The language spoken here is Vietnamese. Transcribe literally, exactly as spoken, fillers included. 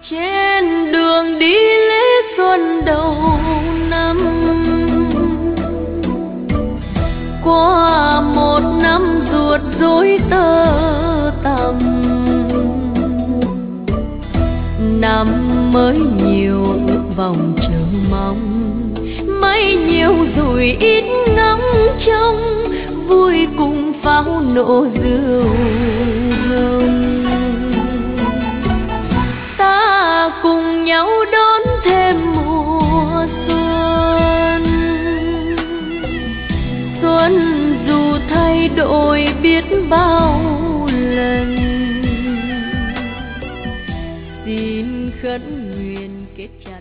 Trên đường đi lễ xuân đầu năm, qua một năm ruột rối tơ tằm, năm mới nhiều ước vọng chờ mong, mấy nhiều rồi ít ngóng trông, vui cùng pháo nổ rượu hồng. Ta cùng nhau đón thêm mùa xuân, xuân dù thay đổi biết bao lần, xin khấn nguyện kết trái